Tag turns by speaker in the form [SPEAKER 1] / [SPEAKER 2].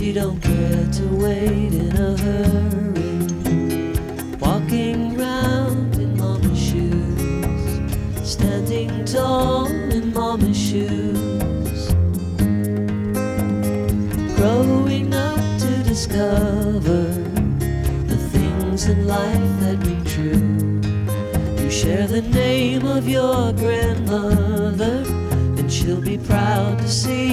[SPEAKER 1] She don't care to wait in a hurry, walking round in mama's shoes, standing tall in mama's shoes, growing up to discover the things in life that ring true. You share the name of your grandmother, and she'll be proud to see